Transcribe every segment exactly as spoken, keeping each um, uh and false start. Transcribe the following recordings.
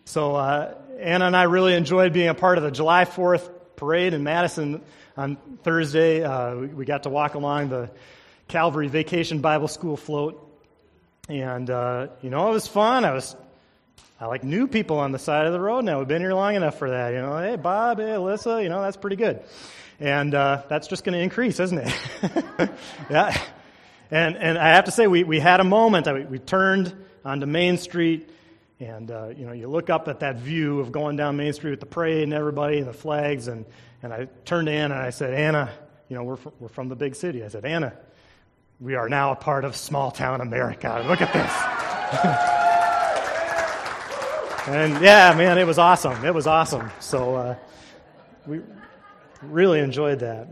So uh, Anna and I really enjoyed being a part of the July fourth parade in Madison on Thursday. Uh, we, we got to walk along the Calvary Vacation Bible School float, and uh, you know, it was fun. I was, I like knew people on the side of the road now. We've been here long enough for that. You know, hey Bob, hey Alyssa, you know, that's pretty good, and uh, that's just going to increase, isn't it? Yeah, and and I have to say, we we had a moment. We, we turned onto Main Street. And, uh, you know, you look up at that view of going down Main Street with the parade and everybody and the flags, and, and I turned to Anna and I said, Anna, you know, we're from, we're from the big city. I said, Anna, we are now a part of small-town America. Look at this. And, yeah, man, it was awesome. It was awesome. So uh, we really enjoyed that.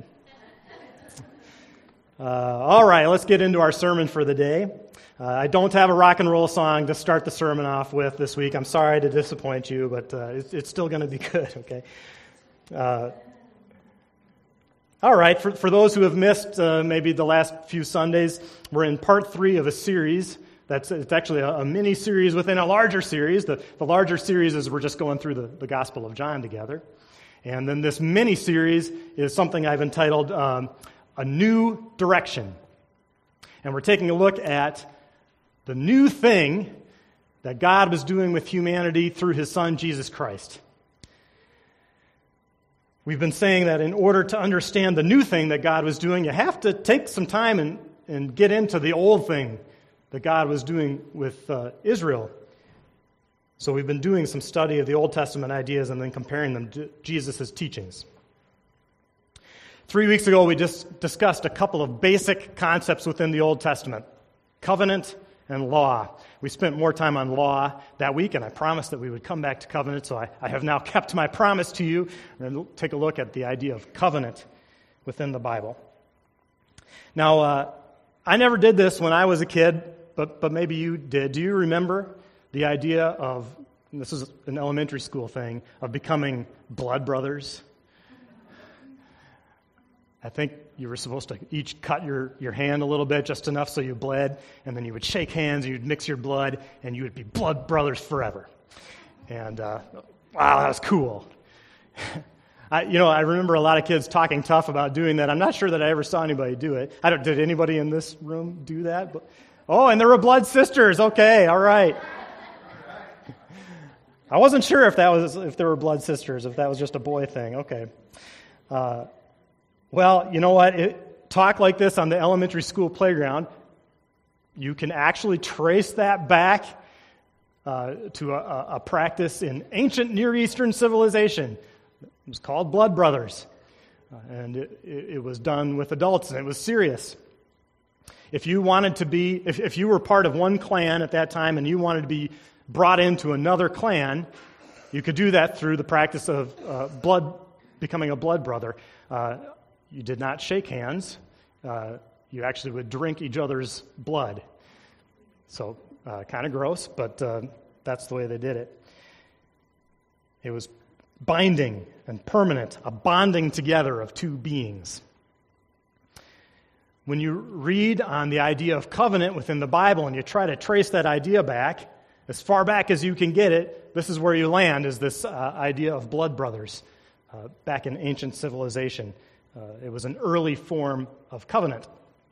Uh, all right, let's get into our sermon for the day. Uh, I don't have a rock and roll song to start the sermon off with this week. I'm sorry to disappoint you, but uh, it's, it's still going to be good, okay? Uh, all right, for, for those who have missed uh, maybe the last few Sundays, we're in part three of a series. That's It's actually a, a mini-series within a larger series. The, the larger series is we're just going through the, the Gospel of John together. And then this mini-series is something I've entitled um, A New Direction. And we're taking a look at the new thing that God was doing with humanity through His Son, Jesus Christ. We've been saying that in order to understand the new thing that God was doing, you have to take some time and, and get into the old thing that God was doing with uh, Israel. So we've been doing some study of the Old Testament ideas and then comparing them to Jesus' teachings. Three weeks ago, we just discussed a couple of basic concepts within the Old Testament: covenant and law. We spent more time on law that week, and I promised that we would come back to covenant, so I, I have now kept my promise to you, and take a look at the idea of covenant within the Bible. Now, uh, I never did this when I was a kid, but, but maybe you did. Do you remember the idea of, and this is an elementary school thing, of becoming blood brothers? I think you were supposed to each cut your, your hand a little bit, just enough so you bled, and then you would shake hands, and you'd mix your blood, and you would be blood brothers forever. And, uh, wow, that was cool. I, you know, I remember a lot of kids talking tough about doing that. I'm not sure that I ever saw anybody do it. I don't, did anybody in this room do that? But, oh, and there were blood sisters. Okay, all right. I wasn't sure if that was if there were blood sisters, if that was just a boy thing. Okay. Uh, Well, you know what? It, talk like this on the elementary school playground, you can actually trace that back uh, to a, a practice in ancient Near Eastern civilization. It was called blood brothers, uh, and it, it was done with adults, and it was serious. If you wanted to be, if, if you were part of one clan at that time and you wanted to be brought into another clan, you could do that through the practice of uh, blood, becoming a blood brother. Uh, You did not shake hands. Uh, you actually would drink each other's blood. So, uh, kind of gross, but uh, that's the way they did it. It was binding and permanent, a bonding together of two beings. When you read on the idea of covenant within the Bible and you try to trace that idea back, as far back as you can get it, this is where you land, is this uh, idea of blood brothers uh, back in ancient civilization. Uh, it was an early form of covenant.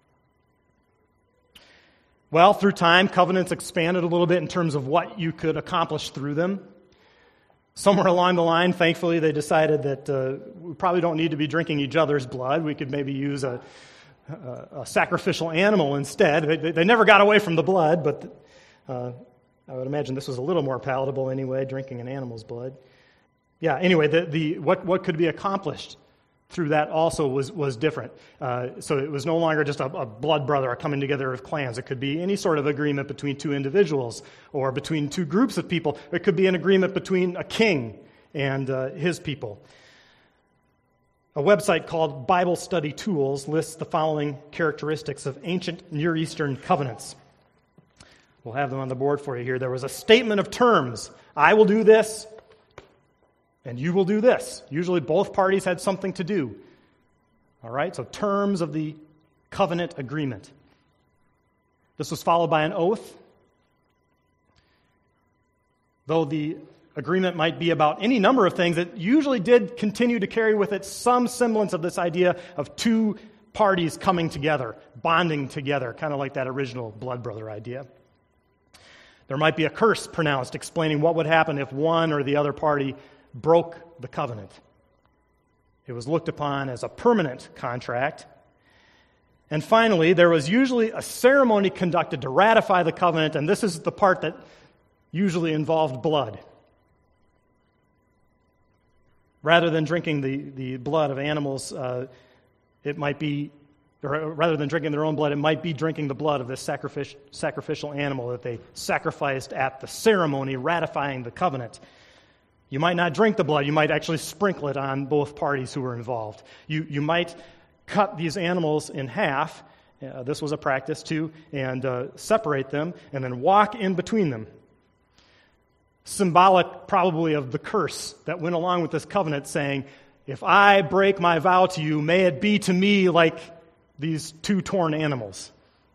Well, through time, covenants expanded a little bit in terms of what you could accomplish through them. Somewhere along the line, thankfully, they decided that uh, we probably don't need to be drinking each other's blood. We could maybe use a, a, a sacrificial animal instead. They, they never got away from the blood, but uh, I would imagine this was a little more palatable anyway, drinking an animal's blood. Yeah, anyway, the, the what, what could be accomplished through that also was, was different. Uh, so it was no longer just a, a blood brother, a coming together of clans. It could be any sort of agreement between two individuals or between two groups of people. It could be an agreement between a king and uh, his people. A website called Bible Study Tools lists the following characteristics of ancient Near Eastern covenants. We'll have them on the board for you here. There was a statement of terms. I will do this, and you will do this. Usually both parties had something to do. All right, so terms of the covenant agreement. This was followed by an oath. Though the agreement might be about any number of things. It usually did continue to carry with it some semblance of this idea of two parties coming together, bonding together, kind of like that original blood brother idea. There might be a curse pronounced explaining what would happen if one or the other party broke the covenant. It was looked upon as a permanent contract. And finally, there was usually a ceremony conducted to ratify the covenant, and this is the part that usually involved blood. Rather than drinking the, the blood of animals, uh, it might be, or rather than drinking their own blood, it might be drinking the blood of this sacrific- sacrificial animal that they sacrificed at the ceremony ratifying the covenant. You might not drink the blood. You might actually sprinkle it on both parties who were involved. You, you might cut these animals in half. Uh, this was a practice too, and uh, separate them, and then walk in between them. Symbolic probably of the curse that went along with this covenant, saying, if I break my vow to you, may it be to me like these two torn animals.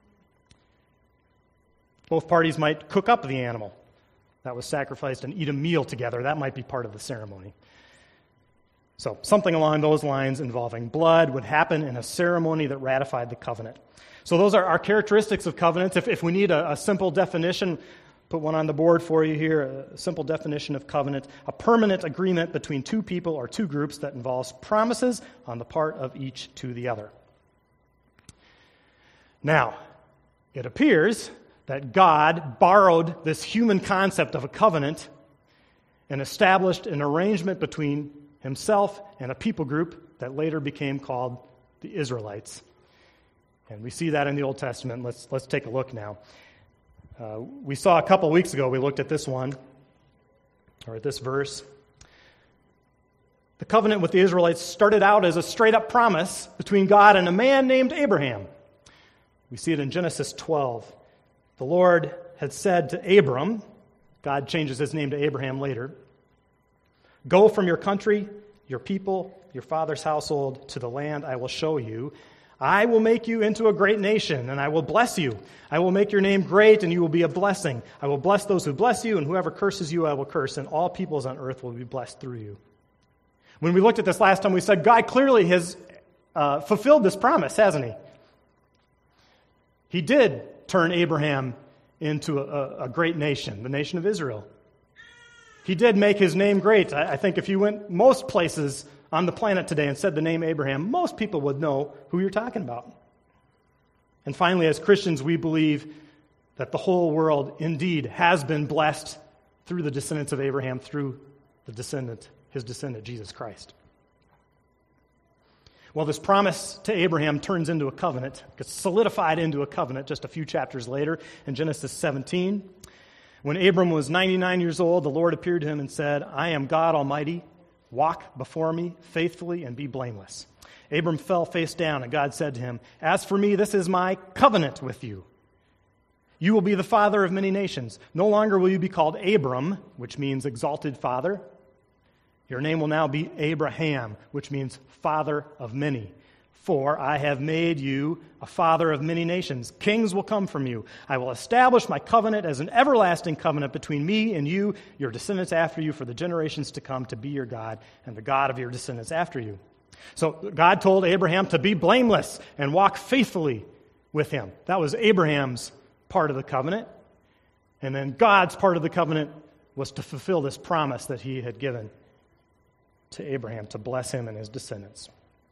Both parties might cook up the animal that was sacrificed and eat a meal together. That might be part of the ceremony. So something along those lines involving blood would happen in a ceremony that ratified the covenant. So those are our characteristics of covenants. If, if we need a, a simple definition, put one on the board for you here, a simple definition of covenant: a permanent agreement between two people or two groups that involves promises on the part of each to the other. Now, it appears that God borrowed this human concept of a covenant and established an arrangement between himself and a people group that later became called the Israelites. And we see that in the Old Testament. Let's, let's take a look now. Uh, we saw a couple weeks ago, we looked at this one, or at this verse. The covenant with the Israelites started out as a straight-up promise between God and a man named Abraham. We see it in Genesis twelve. The Lord had said to Abram, God changes his name to Abraham later, "Go from your country, your people, your father's household, to the land I will show you. I will make you into a great nation, and I will bless you. I will make your name great, and you will be a blessing. I will bless those who bless you, and whoever curses you I will curse, and all peoples on earth will be blessed through you." When we looked at this last time, we said God clearly has uh, fulfilled this promise, hasn't he? He did turn Abraham into a, a great nation, the nation of Israel. He did make his name great. I, I think if you went most places on the planet today and said the name Abraham, most people would know who you're talking about. And finally, as Christians, we believe that the whole world indeed has been blessed through the descendants of Abraham, through the descendant, his descendant, Jesus Christ. Well, this promise to Abraham turns into a covenant, gets solidified into a covenant just a few chapters later in Genesis seventeen. When Abram was ninety-nine years old, the Lord appeared to him and said, "I am God Almighty. Walk before me faithfully and be blameless." Abram fell face down, and God said to him, "As for me, this is my covenant with you. You will be the father of many nations. No longer will you be called Abram," which means exalted father. "Your name will now be Abraham," which means father of many. "For I have made you a father of many nations. Kings will come from you. I will establish my covenant as an everlasting covenant between me and you, your descendants after you, for the generations to come, to be your God and the God of your descendants after you." So God told Abraham to be blameless and walk faithfully with him. That was Abraham's part of the covenant. And then God's part of the covenant was to fulfill this promise that he had given to Abraham, to bless him and his descendants.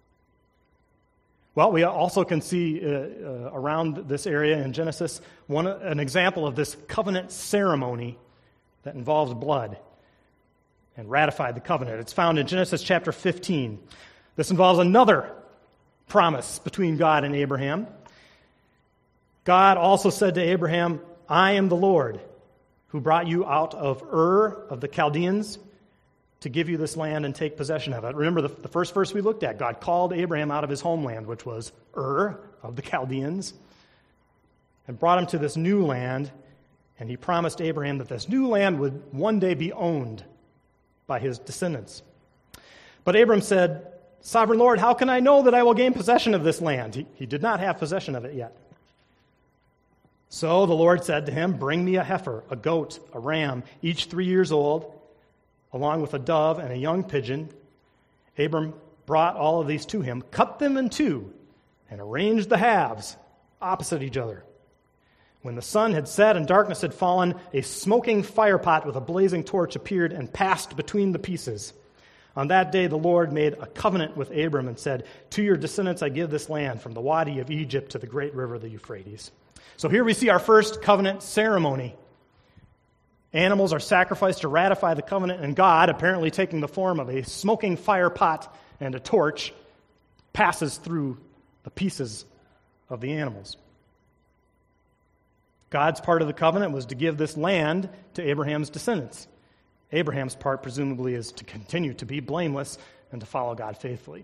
Well, we also can see uh, uh, around this area in Genesis one an example of this covenant ceremony that involves blood and ratified the covenant. It's found in Genesis chapter fifteen. This involves another promise between God and Abraham. God also said to Abraham, "I am the Lord who brought you out of Ur of the Chaldeans to give you this land and take possession of it." Remember the, the first verse we looked at. God called Abraham out of his homeland, which was Ur of the Chaldeans, and brought him to this new land, and he promised Abraham that this new land would one day be owned by his descendants. But Abram said, "Sovereign Lord, how can I know that I will gain possession of this land?" He, he did not have possession of it yet. So the Lord said to him, "Bring me a heifer, a goat, a ram, each three years old, along with a dove and a young pigeon. Abram brought all of these to him, cut them in two, and arranged the halves opposite each other. When the sun had set and darkness had fallen, a smoking firepot with a blazing torch appeared and passed between the pieces. On that day the Lord made a covenant with Abram and said, "To your descendants I give this land, from the Wadi of Egypt to the great river, the Euphrates." So here we see our first covenant ceremony. Animals are sacrificed to ratify the covenant, and God, apparently taking the form of a smoking fire pot and a torch, passes through the pieces of the animals. God's part of the covenant was to give this land to Abraham's descendants. Abraham's part, presumably, is to continue to be blameless and to follow God faithfully.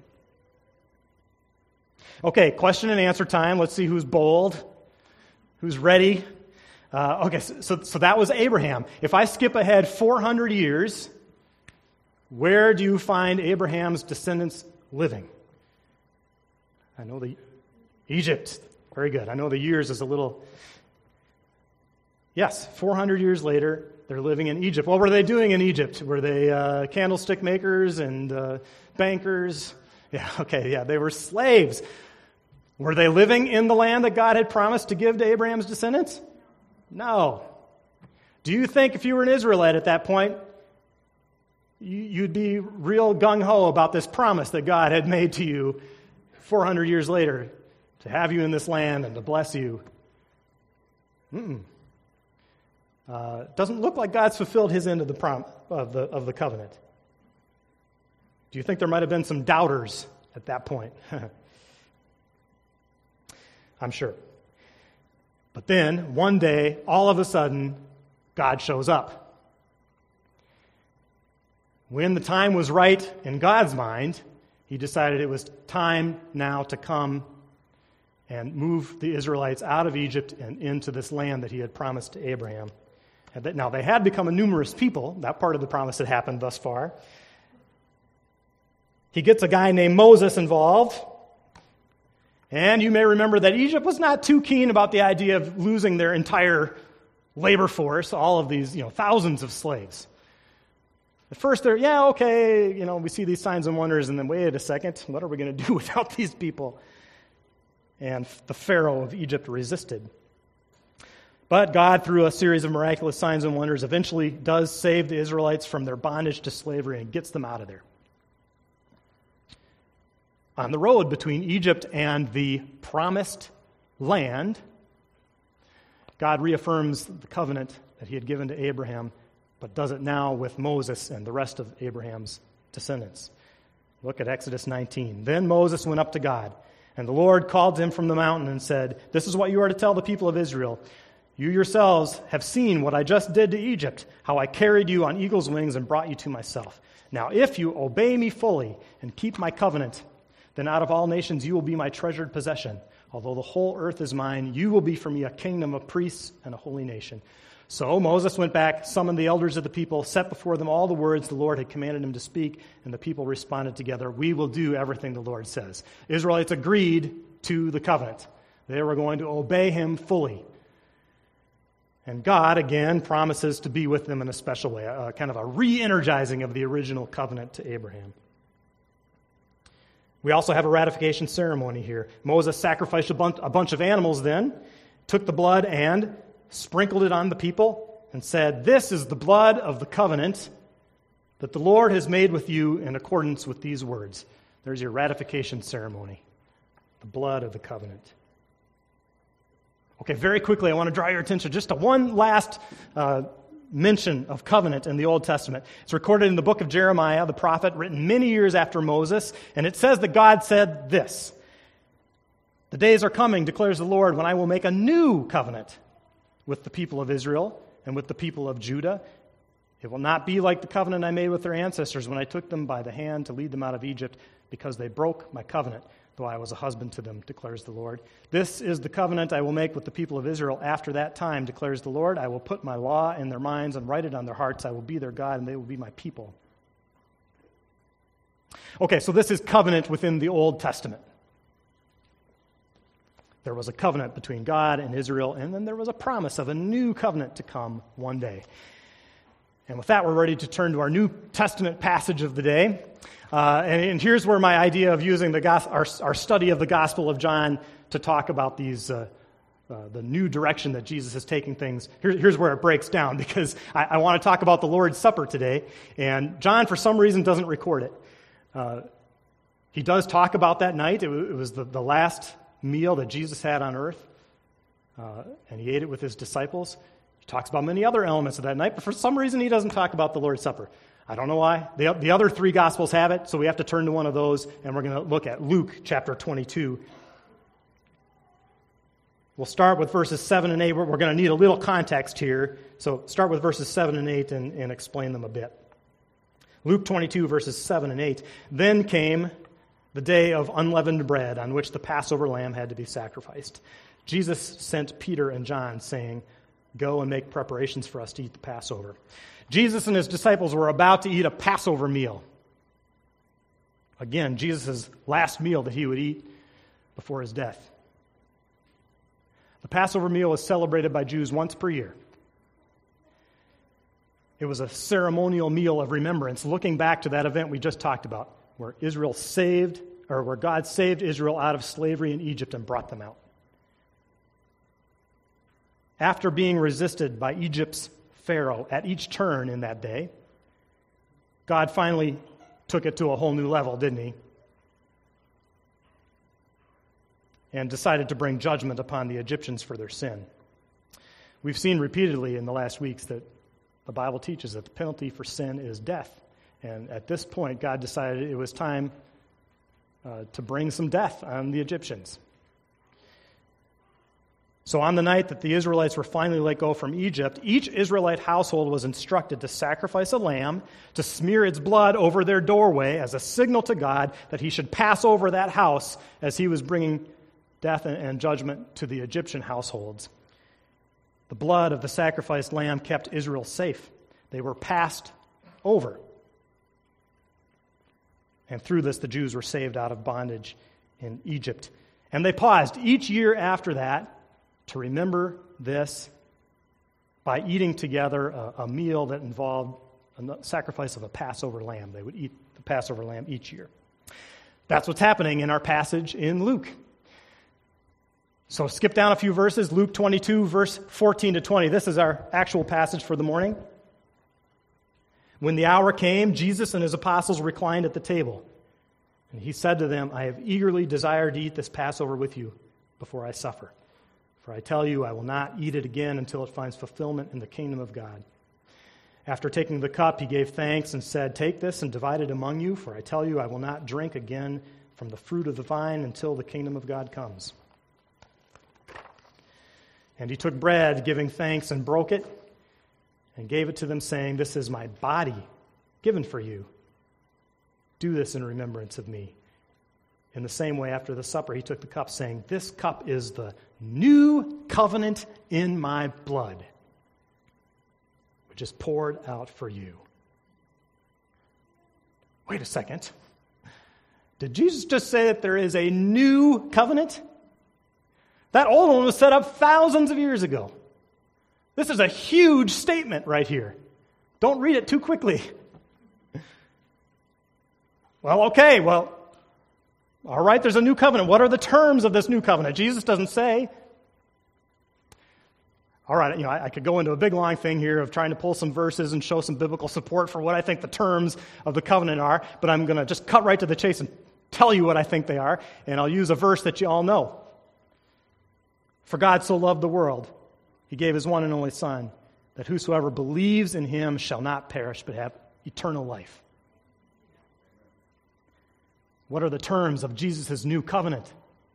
Okay, question and answer time. Let's see who's bold, who's ready. Uh, okay, so, so that was Abraham. If I skip ahead four hundred years, where do you find Abraham's descendants living? I know the Egypt. Very good. I know the years is a little... Yes, four hundred years later, they're living in Egypt. What were they doing in Egypt? Were they uh, candlestick makers and uh, bankers? Yeah, okay, yeah, they were slaves. Were they living in the land that God had promised to give to Abraham's descendants? No. Do you think if you were an Israelite at that point, you'd be real gung-ho about this promise that God had made to you four hundred years later to have you in this land and to bless you? Mm-mm. Uh, doesn't look like God's fulfilled his end of the prom- of the of the covenant. Do you think there might have been some doubters at that point? I'm sure. But then, one day, all of a sudden, God shows up. When the time was right in God's mind, he decided it was time now to come and move the Israelites out of Egypt and into this land that he had promised to Abraham. Now, they had become a numerous people. That part of the promise had happened thus far. He gets a guy named Moses involved. And you may remember that Egypt was not too keen about the idea of losing their entire labor force, all of these, you know, thousands of slaves. At first, they're, yeah, okay, you know, we see these signs and wonders, and then wait a second, what are we going to do without these people? And the Pharaoh of Egypt resisted. But God, through a series of miraculous signs and wonders, eventually does save the Israelites from their bondage to slavery and gets them out of there. On the road between Egypt and the promised land, God reaffirms the covenant that he had given to Abraham, but does it now with Moses and the rest of Abraham's descendants. Look at Exodus nineteen. Then Moses went up to God, and the Lord called to him from the mountain and said, "This is what you are to tell the people of Israel. You yourselves have seen what I just did to Egypt, how I carried you on eagle's wings and brought you to myself. Now if you obey me fully and keep my covenant, then out of all nations you will be my treasured possession. Although the whole earth is mine, you will be for me a kingdom of priests and a holy nation." So Moses went back, summoned the elders of the people, set before them all the words the Lord had commanded him to speak, and the people responded together, "We will do everything the Lord says." Israelites agreed to the covenant. They were going to obey him fully. And God, again, promises to be with them in a special way, a, a kind of a re-energizing of the original covenant to Abraham. We also have a ratification ceremony here. Moses sacrificed a bunch, a bunch of animals then, took the blood and sprinkled it on the people, and said, "This is the blood of the covenant that the Lord has made with you in accordance with these words." There's your ratification ceremony, the blood of the covenant. Okay, very quickly, I want to draw your attention just to one last uh, mention of covenant in the Old Testament. It's recorded in the book of Jeremiah, the prophet, written many years after Moses, and it says that God said this: "The days are coming, declares the Lord, when I will make a new covenant with the people of Israel and with the people of Judah. It will not be like the covenant I made with their ancestors when I took them by the hand to lead them out of Egypt, because they broke my covenant, though I was a husband to them, declares the Lord. This is the covenant I will make with the people of Israel after that time, declares the Lord. I will put my law in their minds and write it on their hearts. I will be their God, and they will be my people." Okay, so this is covenant within the Old Testament. There was a covenant between God and Israel, and then there was a promise of a new covenant to come one day. And with that, we're ready to turn to our New Testament passage of the day. Uh, and, and here's where my idea of using the gos- our, our study of the Gospel of John to talk about these uh, uh, the new direction that Jesus is taking things. Here, here's where it breaks down, because I, I want to talk about the Lord's Supper today, and John, for some reason, doesn't record it. Uh, he does talk about that night. It, w- it was the, the last meal that Jesus had on earth, uh, and he ate it with his disciples. He talks about many other elements of that night, but for some reason he doesn't talk about the Lord's Supper. I don't know why. The, the other three Gospels have it, so we have to turn to one of those, and we're going to look at Luke chapter twenty-two. We'll start with verses seven and eight. We're, we're going to need a little context here, so start with verses seven and eight and, and explain them a bit. Luke twenty-two, verses seven and eight. Then came the day of unleavened bread, on which the Passover lamb had to be sacrificed. Jesus sent Peter and John, saying, "Go and make preparations for us to eat the Passover." Jesus and his disciples were about to eat a Passover meal. Again, Jesus' last meal that he would eat before his death. The Passover meal was celebrated by Jews once per year. It was a ceremonial meal of remembrance, looking back to that event we just talked about, where Israel saved, or where God saved Israel out of slavery in Egypt and brought them out. After being resisted by Egypt's Pharaoh at each turn in that day, God finally took it to a whole new level, didn't he? And decided to bring judgment upon the Egyptians for their sin. We've seen repeatedly in the last weeks that the Bible teaches that the penalty for sin is death. And at this point, God decided it was time uh, to bring some death on the Egyptians. So on the night that the Israelites were finally let go from Egypt, each Israelite household was instructed to sacrifice a lamb, to smear its blood over their doorway as a signal to God that he should pass over that house as he was bringing death and judgment to the Egyptian households. The blood of the sacrificed lamb kept Israel safe. They were passed over. And through this, the Jews were saved out of bondage in Egypt. And they paused each year after that to remember this by eating together a, a meal that involved a sacrifice of a Passover lamb. They would eat the Passover lamb each year. That's what's happening in our passage in Luke. So skip down a few verses, Luke twenty-two, verse fourteen to twenty. This is our actual passage for the morning. When the hour came, Jesus and his apostles reclined at the table. And he said to them, "I have eagerly desired to eat this Passover with you before I suffer. For I tell you, I will not eat it again until it finds fulfillment in the kingdom of God." After taking the cup, he gave thanks and said, "Take this and divide it among you, for I tell you, I will not drink again from the fruit of the vine until the kingdom of God comes." And he took bread, giving thanks, and broke it, and gave it to them, saying, "This is my body given for you. Do this in remembrance of me." In the same way, after the supper, he took the cup, saying, "This cup is the new covenant in my blood, which is poured out for you." Wait a second. Did Jesus just say that there is a new covenant? That old one was set up thousands of years ago. This is a huge statement right here. Don't read it too quickly. Well, okay, well, all right, there's a new covenant. What are the terms of this new covenant? Jesus doesn't say. All right, you know, I, I could go into a big long thing here of trying to pull some verses and show some biblical support for what I think the terms of the covenant are, but I'm going to just cut right to the chase and tell you what I think they are, and I'll use a verse that you all know. "For God so loved the world, he gave his one and only Son, that whosoever believes in him shall not perish but have eternal life." What are the terms of Jesus' new covenant?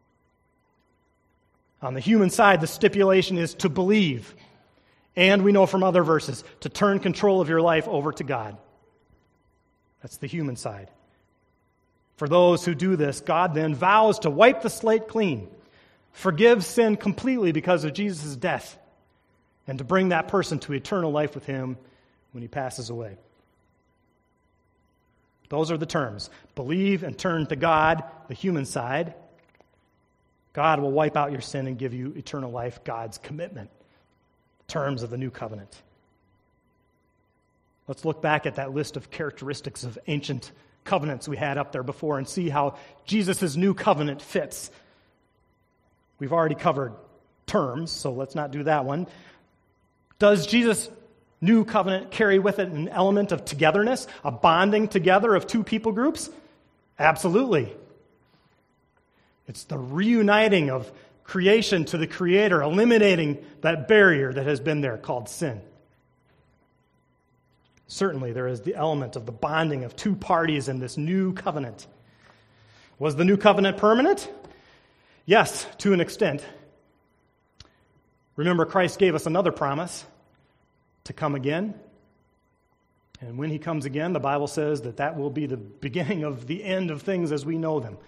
On the human side, the stipulation is to believe. And we know from other verses, to turn control of your life over to God. That's the human side. For those who do this, God then vows to wipe the slate clean, forgive sin completely because of Jesus' death, and to bring that person to eternal life with him when he passes away. Those are the terms. Believe and turn to God, the human side. God will wipe out your sin and give you eternal life, God's commitment. Terms of the new covenant. Let's look back at that list of characteristics of ancient covenants we had up there before and see how Jesus' new covenant fits. We've already covered terms, so let's not do that one. Does Jesus' new covenant carry with it an element of togetherness, a bonding together of two people groups? Absolutely. It's the reuniting of creation to the Creator, eliminating that barrier that has been there called sin. Certainly, there is the element of the bonding of two parties in this new covenant. Was the new covenant permanent? Yes, to an extent. Remember, Christ gave us another promise to come again. And when he comes again, the Bible says that that will be the beginning of the end of things as we know them.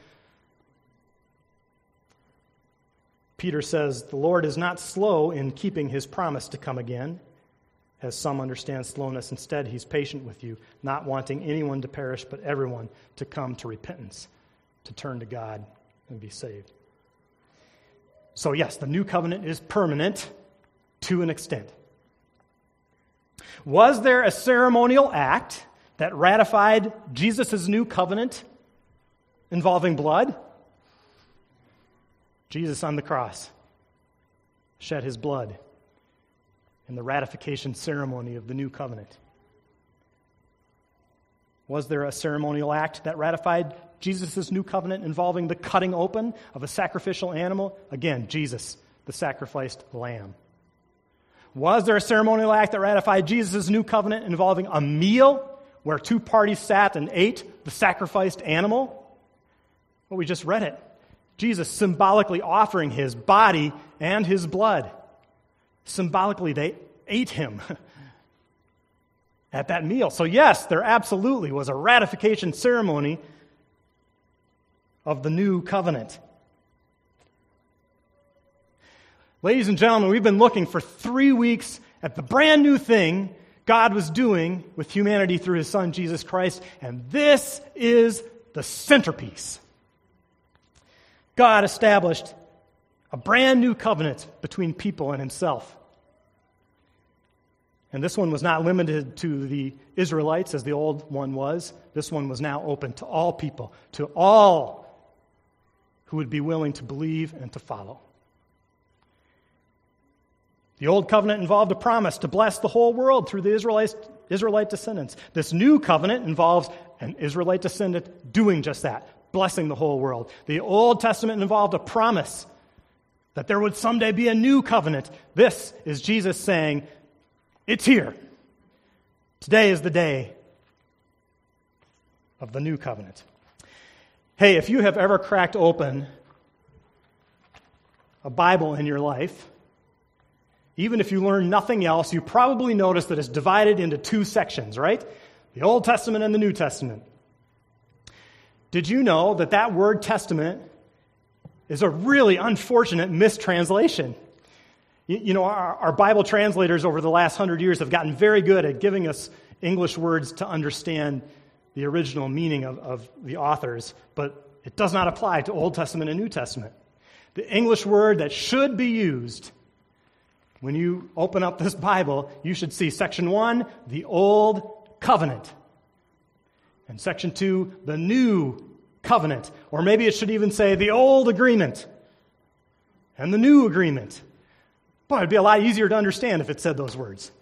Peter says, the Lord is not slow in keeping his promise to come again, as some understand slowness. Instead, he's patient with you, not wanting anyone to perish, but everyone to come to repentance, to turn to God and be saved. So yes, the new covenant is permanent to an extent. Was there a ceremonial act that ratified Jesus' new covenant involving blood? Jesus on the cross shed his blood in the ratification ceremony of the new covenant. Was there a ceremonial act that ratified Jesus' new covenant involving the cutting open of a sacrificial animal? Again, Jesus, the sacrificed lamb. Was there a ceremonial act that ratified Jesus' new covenant involving a meal where two parties sat and ate the sacrificed animal? Well, we just read it. Jesus symbolically offering his body and his blood. Symbolically, they ate him at that meal. So yes, there absolutely was a ratification ceremony of the new covenant. Ladies and gentlemen, we've been looking for three weeks at the brand new thing God was doing with humanity through his Son, Jesus Christ, and this is the centerpiece. God established a brand new covenant between people and himself. And this one was not limited to the Israelites as the old one was. This one was now open to all people, to all who would be willing to believe and to follow. The old covenant involved a promise to bless the whole world through the Israelite, Israelite descendants. This new covenant involves an Israelite descendant doing just that, blessing the whole world. The Old Testament involved a promise that there would someday be a new covenant. This is Jesus saying, it's here. Today is the day of the new covenant. Hey, if you have ever cracked open a Bible in your life, even if you learn nothing else, you probably notice that it's divided into two sections, right? The Old Testament and the New Testament. Did you know that that word testament is a really unfortunate mistranslation? You, you know, our, our Bible translators over the last hundred years have gotten very good at giving us English words to understand the original meaning of, of the authors, but it does not apply to Old Testament and New Testament. The English word that should be used when you open up this Bible, you should see section one, the Old Covenant, and section two, the New Covenant. Or maybe it should even say the Old Agreement and the New Agreement. Boy, it'd be a lot easier to understand if it said those words.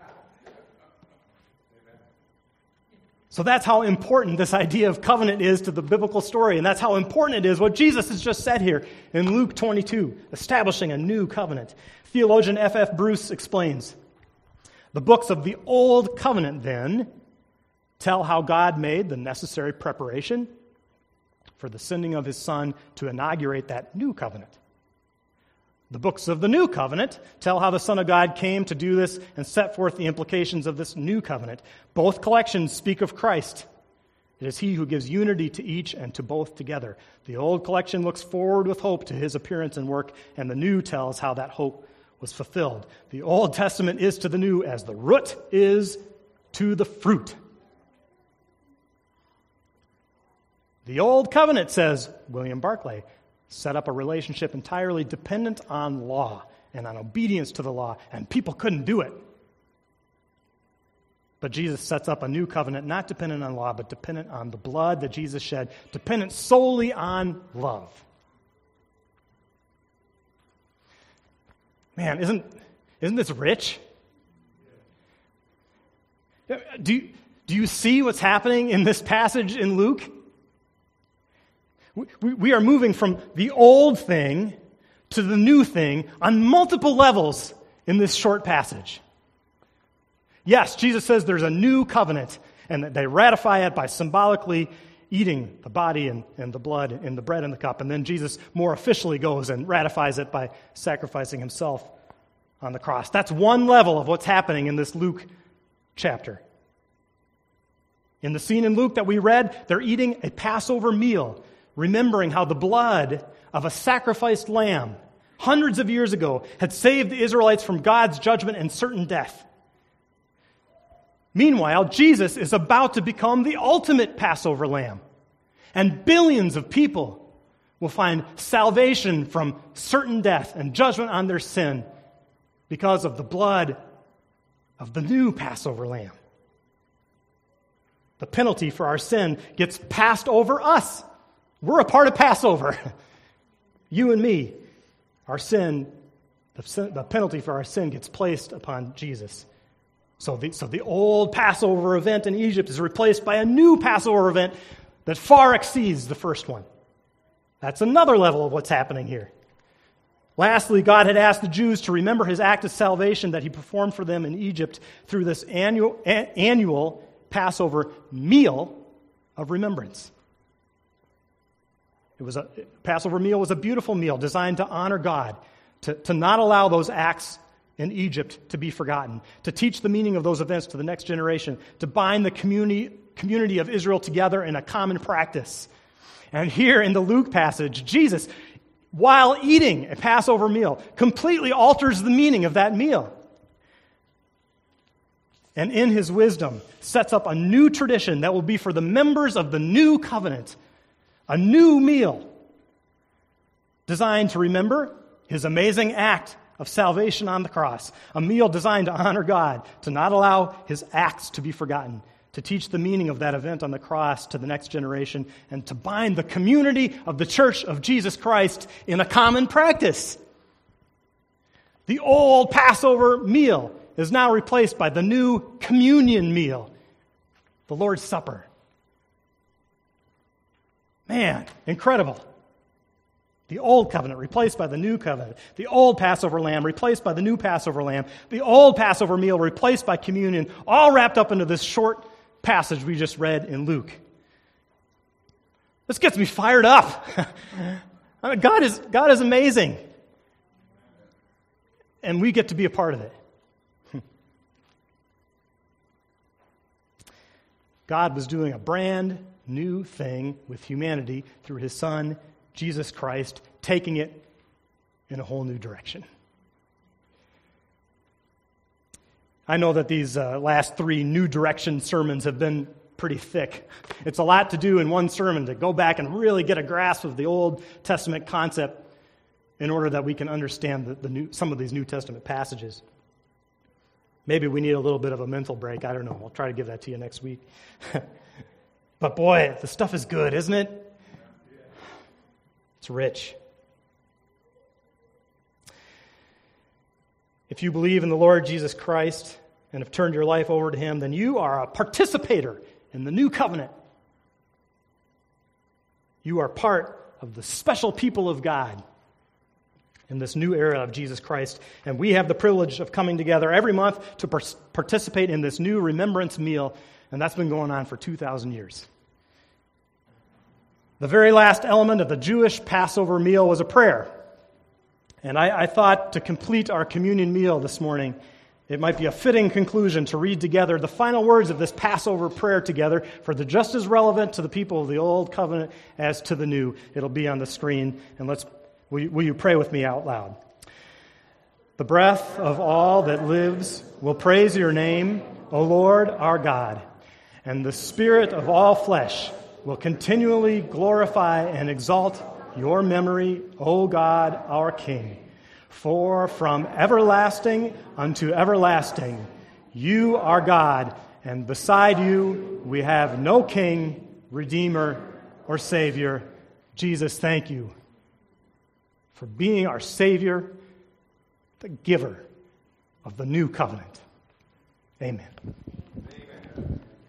So that's how important this idea of covenant is to the biblical story, and that's how important it is what Jesus has just said here in Luke twenty-two, establishing a new covenant. Theologian F F Bruce explains, the books of the Old Covenant, then, tell how God made the necessary preparation for the sending of his Son to inaugurate that new covenant. The books of the New Covenant tell how the Son of God came to do this and set forth the implications of this new covenant. Both collections speak of Christ. It is he who gives unity to each and to both together. The old collection looks forward with hope to his appearance and work, and the new tells how that hope was fulfilled. The Old Testament is to the new as the root is to the fruit. The Old Covenant, says William Barclay, set up a relationship entirely dependent on law and on obedience to the law, and people couldn't do it. But Jesus sets up a new covenant, not dependent on law, but dependent on the blood that Jesus shed, dependent solely on love. Man, isn't, isn't this rich? Do you, do you see what's happening in this passage in Luke? We, we are moving from the old thing to the new thing on multiple levels in this short passage. Yes, Jesus says there's a new covenant, and that they ratify it by symbolically eating the body and, and the blood and the bread and the cup. And then Jesus more officially goes and ratifies it by sacrificing himself on the cross. That's one level of what's happening in this Luke chapter. In the scene in Luke that we read, they're eating a Passover meal, remembering how the blood of a sacrificed lamb hundreds of years ago had saved the Israelites from God's judgment and certain death. Meanwhile, Jesus is about to become the ultimate Passover lamb, and billions of people will find salvation from certain death and judgment on their sin because of the blood of the new Passover lamb. The penalty for our sin gets passed over us. We're a part of Passover. You and me, our sin, the, sin, the penalty for our sin gets placed upon Jesus. So the, so the old Passover event in Egypt is replaced by a new Passover event that far exceeds the first one. That's another level of what's happening here. Lastly, God had asked the Jews to remember his act of salvation that he performed for them in Egypt through this annual, a, annual Passover meal of remembrance. It was a Passover meal was a beautiful meal designed to honor God, to, to not allow those acts in Egypt to be forgotten, to teach the meaning of those events to the next generation, to bind the community, community of Israel together in a common practice. And here in the Luke passage, Jesus, while eating a Passover meal, completely alters the meaning of that meal. And in his wisdom, sets up a new tradition that will be for the members of the new covenant, a new meal designed to remember his amazing act of salvation on the cross, a meal designed to honor God, to not allow his acts to be forgotten, to teach the meaning of that event on the cross to the next generation, and to bind the community of the church of Jesus Christ in a common practice. The old Passover meal is now replaced by the new communion meal, the Lord's Supper. Man, incredible. The old covenant replaced by the new covenant. The old Passover lamb replaced by the new Passover lamb. The old Passover meal replaced by communion, all wrapped up into this short passage we just read in Luke. This gets me fired up. I mean, God is, God is amazing. And we get to be a part of it. God was doing a brand new thing with humanity through his Son, Jesus Christ, taking it in a whole new direction. I know that these uh, last three New Direction sermons have been pretty thick. It's a lot to do in one sermon to go back and really get a grasp of the Old Testament concept in order that we can understand the, the new, some of these New Testament passages. Maybe we need a little bit of a mental break. I don't know. I'll try to give that to you next week. But boy, the stuff is good, isn't it? It's rich. If you believe in the Lord Jesus Christ and have turned your life over to him, then you are a participator in the new covenant. You are part of the special people of God in this new era of Jesus Christ. And we have the privilege of coming together every month to par- participate in this new remembrance meal, and that's been going on for two thousand years. The very last element of the Jewish Passover meal was a prayer. And I, I thought to complete our communion meal this morning, it might be a fitting conclusion to read together the final words of this Passover prayer together, for they're just as relevant to the people of the Old Covenant as to the New. It'll be on the screen, and let's will you, will you pray with me out loud? The breath of all that lives will praise your name, O Lord our God, and the spirit of all flesh will continually glorify and exalt your memory, O God, our King. For from everlasting unto everlasting, you are God, And beside you, we have no king, redeemer, or savior. Jesus, thank you for being our Savior, the giver of the new covenant. Amen.